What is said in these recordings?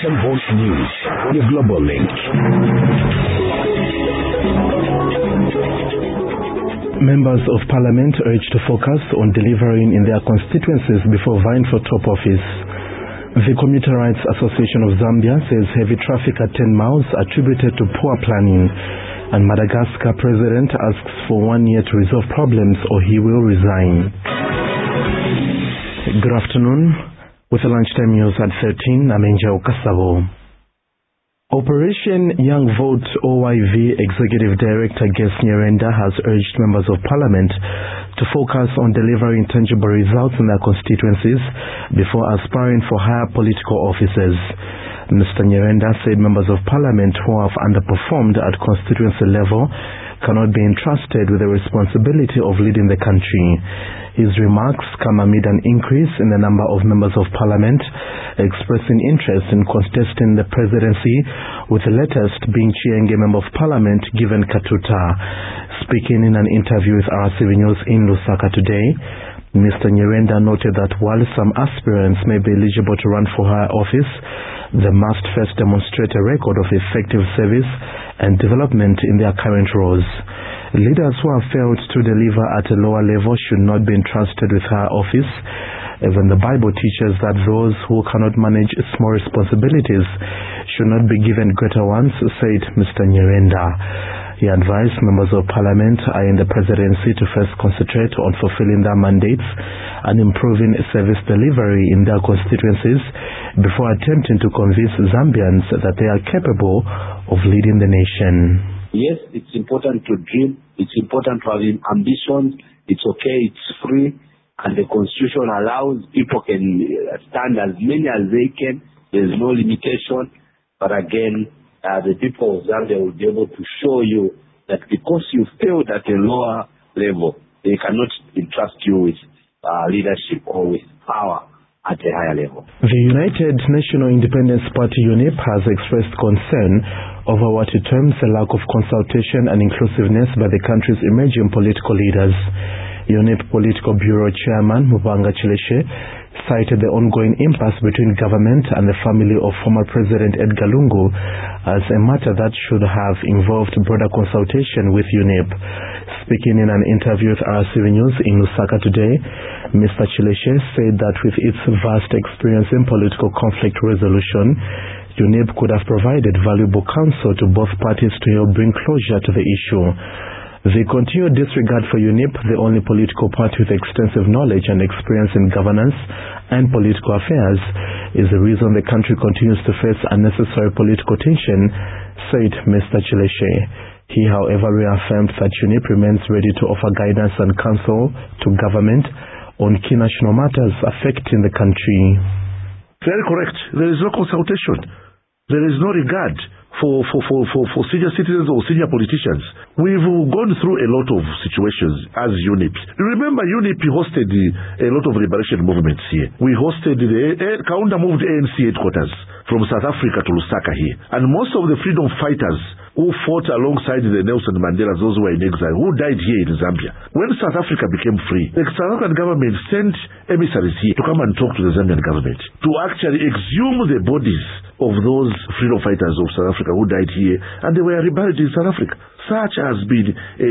Voice News, your global link. Members of Parliament urged to focus on delivering in their constituencies before vying for top office. The Commuter Rights Association of Zambia says heavy traffic at 10 miles attributed to poor planning, and Madagascar president asks for 1 year to resolve problems or he will resign. Good afternoon. With the lunchtime news at 13, I'm Angel Kasabo. Operation Young Vote OYV Executive Director Ges Nyirenda has urged members of Parliament to focus on delivering tangible results in their constituencies before aspiring for higher political offices. Mr. Nyirenda said members of Parliament who have underperformed at constituency level cannot be entrusted with the responsibility of leading the country. His remarks come amid an increase in the number of members of Parliament expressing interest in contesting the presidency, with the latest being Chienge Member of Parliament Given Katuta. Speaking in an interview with RCV News in Lusaka today, Mr. Nyirenda noted that while some aspirants may be eligible to run for higher office, they must first demonstrate a record of effective service and development in their current roles. Leaders who have failed to deliver at a lower level should not be entrusted with higher office. Even the Bible teaches that those who cannot manage small responsibilities should not be given greater ones, said Mr. Nyirenda. He advised members of Parliament in the presidency to first concentrate on fulfilling their mandates and improving service delivery in their constituencies before attempting to convince Zambians that they are capable of leading the nation. Yes, it's important to dream. It's important to have ambitions. It's okay. It's free. And the Constitution allows people can stand as many as they can. There's no limitation. But again, the people of Zambia will be able to show you that because you failed at a lower level, they cannot entrust you with leadership or with power at a higher level. The United National Independence Party UNIP has expressed concern over what it terms a lack of consultation and inclusiveness by the country's emerging political leaders. UNIP Political Bureau Chairman Mubanga Chileshe cited the ongoing impasse between government and the family of former President Edgar Lungu as a matter that should have involved broader consultation with UNIP. Speaking in an interview with RCV News in Lusaka today, Mr. Chileshe said that with its vast experience in political conflict resolution, UNIP could have provided valuable counsel to both parties to help bring closure to the issue. The continued disregard for UNIP, the only political party with extensive knowledge and experience in governance and political affairs, is the reason the country continues to face unnecessary political tension, said Mr. Chileshe. He, however, reaffirmed that UNIP remains ready to offer guidance and counsel to government on key national matters affecting the country. Very correct. There is no consultation. There is no regard for senior citizens or senior politicians. We've gone through a lot of situations as UNIP. Remember, UNIP hosted a lot of liberation movements here. We hosted Kaunda moved ANC headquarters from South Africa to Lusaka here. And most of the freedom fighters who fought alongside the Nelson Mandela, those who were in exile, who died here in Zambia. When South Africa became free, the South African government sent emissaries here to come and talk to the Zambian government, to actually exhume the bodies of those freedom fighters of South Africa who died here, and they were reburied in South Africa. Such has been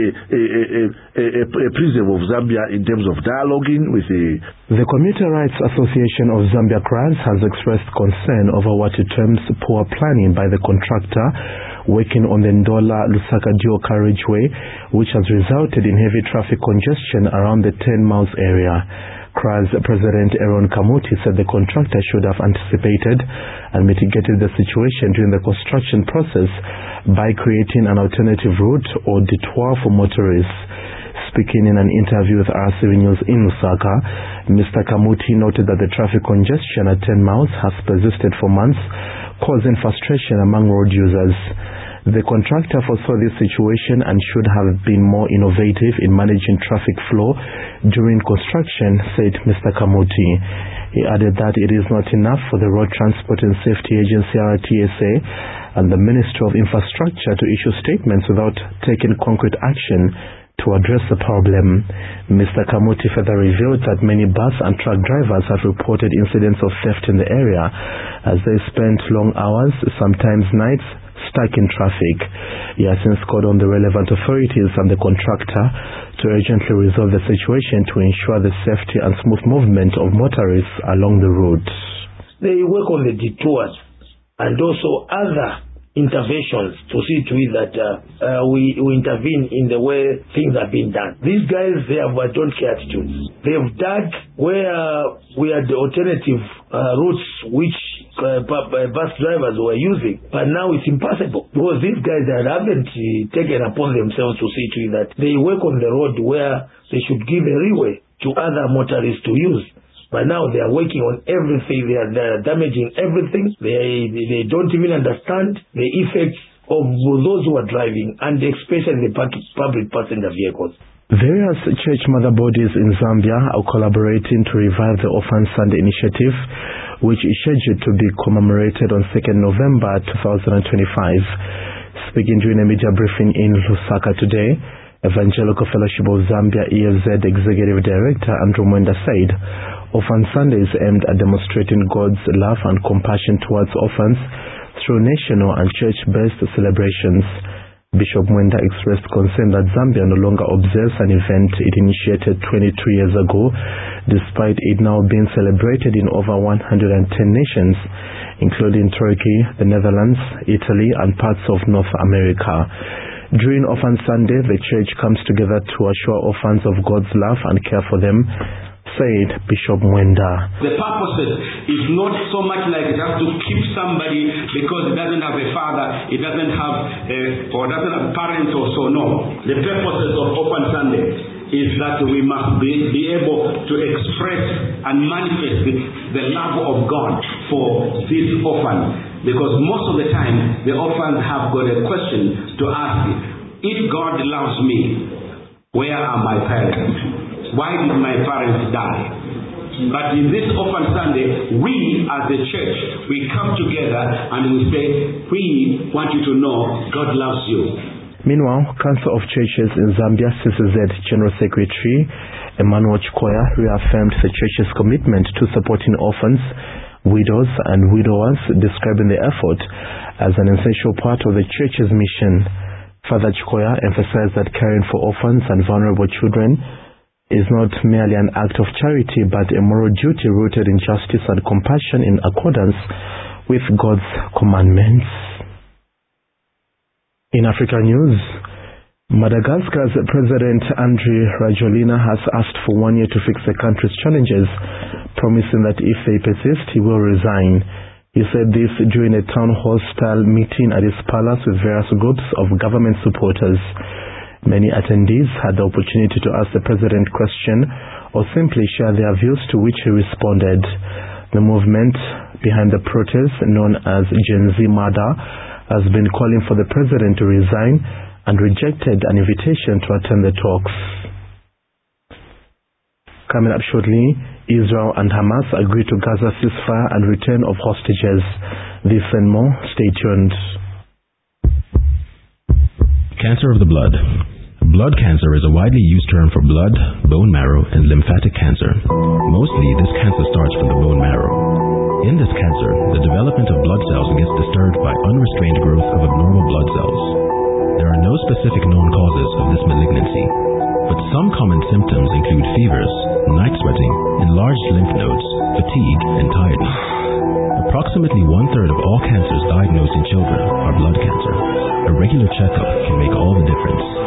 a prism of Zambia in terms of dialoguing with The Commuter Rights Association of Zambia CRAZ has expressed concern over what it terms poor planning by the contractor working on the Ndola-Lusaka dual carriageway, which has resulted in heavy traffic congestion around the 10 miles area. CRAZ President Aaron Kamuti said the contractor should have anticipated and mitigated the situation during the construction process by creating an alternative route or detour for motorists. Speaking in an interview with RCV News in Lusaka, Mr. Kamuti noted that the traffic congestion at 10 miles has persisted for months, causing frustration among road users. The contractor foresaw this situation and should have been more innovative in managing traffic flow during construction, said Mr. Kamuti. He added that it is not enough for the Road Transport and Safety Agency RTSA and the Ministry of Infrastructure to issue statements without taking concrete action to address the problem. Mr. Kamuti further revealed that many bus and truck drivers have reported incidents of theft in the area as they spent long hours, sometimes nights, stuck in traffic. He has since called on the relevant authorities and the contractor to urgently resolve the situation to ensure the safety and smooth movement of motorists along the route. They work on the detours and also other interventions to see to it that we intervene in the way things are being done. These guys, they have a don't care attitude. They have dug where we had the alternative routes which bus drivers were using, but now it's impossible because these guys haven't taken upon themselves to see to it that they work on the road where they should give a leeway to other motorists to use. But now they are working on everything. They are damaging everything. They don't even understand the effects of those who are driving, and especially the public passenger vehicles. Various church mother bodies in Zambia are collaborating to revive the Orphan Sunday initiative, which is scheduled to be commemorated on 2nd November 2025. Speaking during a media briefing in Lusaka today, Evangelical Fellowship of Zambia EFZ Executive Director Andrew Mwenda said, Orphan Sunday is aimed at demonstrating God's love and compassion towards orphans through national and church-based celebrations. Bishop Mwenda expressed concern that Zambia no longer observes an event it initiated 22 years ago, despite it now being celebrated in over 110 nations, including Turkey, the Netherlands, Italy, and parts of North America. During Orphan Sunday, the church comes together to assure orphans of God's love and care for them, said Bishop Mwenda. The purpose is not so much like just to keep somebody because it doesn't have a father, it doesn't have parents or so. No. The purposes of Orphan Sunday is that we must be able to express and manifest the love of God for this orphan. Because most of the time, the orphans have got a question to ask. If God loves me, where are my parents? Why did my parents die? But in this Orphan Sunday, we as the church, we come together and we say, we want you to know God loves you. Meanwhile, Council of Churches in Zambia CCZ General Secretary Emmanuel Chikoya reaffirmed the church's commitment to supporting orphans, widows and widowers, describing the effort as an essential part of the church's mission. Father Chikoya emphasized that caring for orphans and vulnerable children is not merely an act of charity but a moral duty rooted in justice and compassion in accordance with God's commandments. In Africa news, Madagascar's President Andry Rajoelina has asked for 1 year to fix the country's challenges, promising that if they persist, he will resign. He said this during a town hall-style meeting at his palace with various groups of government supporters. Many attendees had the opportunity to ask the president questions or simply share their views, to which he responded. The movement behind the protest, known as Gen Z Mada, has been calling for the president to resign and rejected an invitation to attend the talks. Coming up shortly, Israel and Hamas agree to Gaza ceasefire and return of hostages. This and more, stay tuned. Cancer of the blood. Blood cancer is a widely used term for blood, bone marrow, and lymphatic cancer. Mostly, this cancer starts from the bone marrow. In this cancer, the development of blood cells gets disturbed by unrestrained growth of abnormal blood cells. There are no specific known causes of this malignancy, but some common symptoms include fevers, night sweating, enlarged lymph nodes, fatigue, and tiredness. Approximately 1/3 of all cancers diagnosed in children are blood cancer. A regular checkup can make all the difference.